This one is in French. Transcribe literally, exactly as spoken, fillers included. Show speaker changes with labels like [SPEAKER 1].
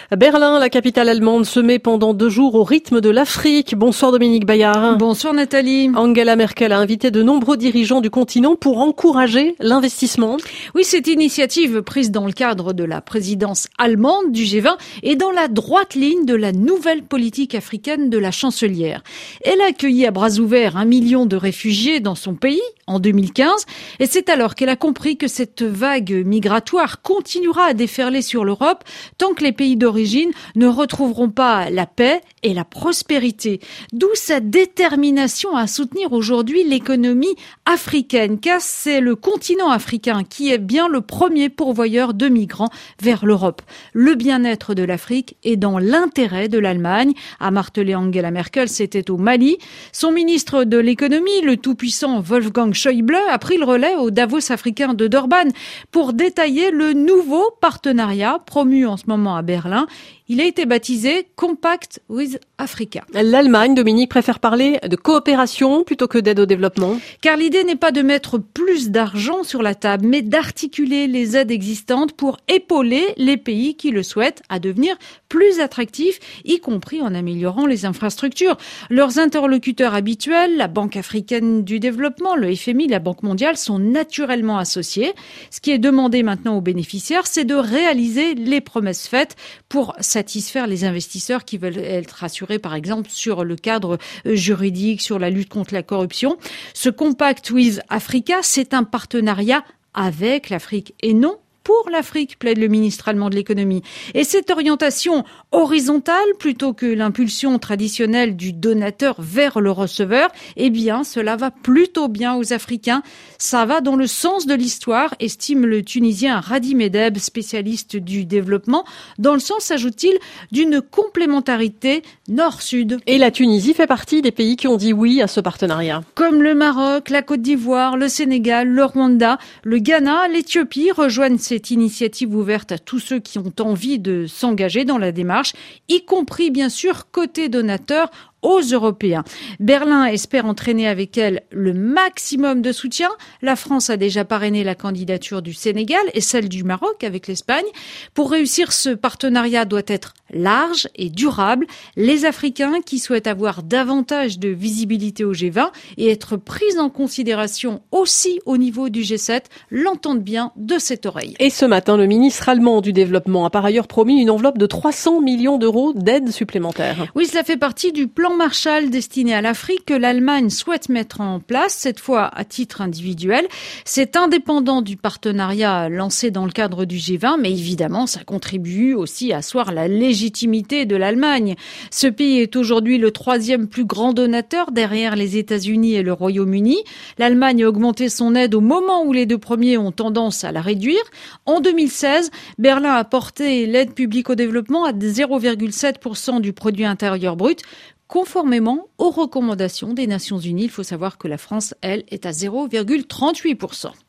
[SPEAKER 1] Berlin, la capitale allemande, se met pendant deux jours au rythme de l'Afrique. Bonsoir Dominique Bayard.
[SPEAKER 2] Bonsoir Nathalie.
[SPEAKER 1] Angela Merkel a invité de nombreux dirigeants du continent pour encourager l'investissement.
[SPEAKER 2] Oui, cette initiative prise dans le cadre de la présidence allemande du G vingt est dans la droite ligne de la nouvelle politique africaine de la chancelière. Elle a accueilli à bras ouverts un million de réfugiés dans son pays en deux mille quinze et c'est alors qu'elle a compris que cette vague migratoire continuera à déferler sur l'Europe tant que les pays d'origine ne retrouveront pas la paix et la prospérité. D'où sa détermination à soutenir aujourd'hui l'économie africaine, car c'est le continent africain qui est bien le premier pourvoyeur de migrants vers l'Europe. Le bien-être de l'Afrique est dans l'intérêt de l'Allemagne, a martelé Angela Merkel, c'était au Mali. Son ministre de l'économie, le tout-puissant Wolfgang Schäuble, a pris le relais au Davos africain de Durban pour détailler le nouveau partenariat promu en ce moment à Berlin. Il a été baptisé Compact with Africa.
[SPEAKER 1] L'Allemagne, Dominique, préfère parler de coopération plutôt que d'aide au développement.
[SPEAKER 2] Car l'idée n'est pas de mettre plus d'argent sur la table, mais d'articuler les aides existantes pour épauler les pays qui le souhaitent à devenir plus attractifs, y compris en améliorant les infrastructures. Leurs interlocuteurs habituels, la Banque africaine du développement, le F M I, la Banque mondiale, sont naturellement associés. Ce qui est demandé maintenant aux bénéficiaires, c'est de réaliser les promesses faites pour satisfaire les investisseurs qui veulent être assurés, par exemple, sur le cadre juridique, sur la lutte contre la corruption. Ce Compact with Africa, c'est un partenariat avec l'Afrique et non pour l'Afrique, plaide le ministre allemand de l'économie. Et cette orientation horizontale, plutôt que l'impulsion traditionnelle du donateur vers le receveur, eh bien, cela va plutôt bien aux Africains. Ça va dans le sens de l'histoire, estime le Tunisien Radi Medeb, spécialiste du développement, dans le sens, ajoute-t-il, d'une complémentarité nord-sud.
[SPEAKER 1] Et la Tunisie fait partie des pays qui ont dit oui à ce partenariat.
[SPEAKER 2] Comme le Maroc, la Côte d'Ivoire, le Sénégal, le Rwanda, le Ghana, l'Éthiopie rejoignent ces Cette initiative ouverte à tous ceux qui ont envie de s'engager dans la démarche, y compris bien sûr côté donateur aux Européens. Berlin espère entraîner avec elle le maximum de soutien. La France a déjà parrainé la candidature du Sénégal et celle du Maroc avec l'Espagne. Pour réussir, ce partenariat doit être large et durable. Les Africains qui souhaitent avoir davantage de visibilité au G vingt et être pris en considération aussi au niveau du G sept l'entendent bien de cette oreille.
[SPEAKER 1] Et ce matin, le ministre allemand du Développement a par ailleurs promis une enveloppe de trois cents millions d'euros d'aide supplémentaire.
[SPEAKER 2] Oui, cela fait partie du plan Marshall destiné à l'Afrique que l'Allemagne souhaite mettre en place, cette fois à titre individuel. C'est indépendant du partenariat lancé dans le cadre du G vingt, mais évidemment, ça contribue aussi à asseoir la légitimité de l'Allemagne. Ce pays est aujourd'hui le troisième plus grand donateur derrière les États-Unis et le Royaume-Uni. L'Allemagne a augmenté son aide au moment où les deux premiers ont tendance à la réduire. En deux mille seize, Berlin a porté l'aide publique au développement à zéro virgule sept pour cent du produit intérieur brut, conformément aux recommandations des Nations Unies. Il faut savoir que la France, elle, est à zéro virgule trente-huit pour cent.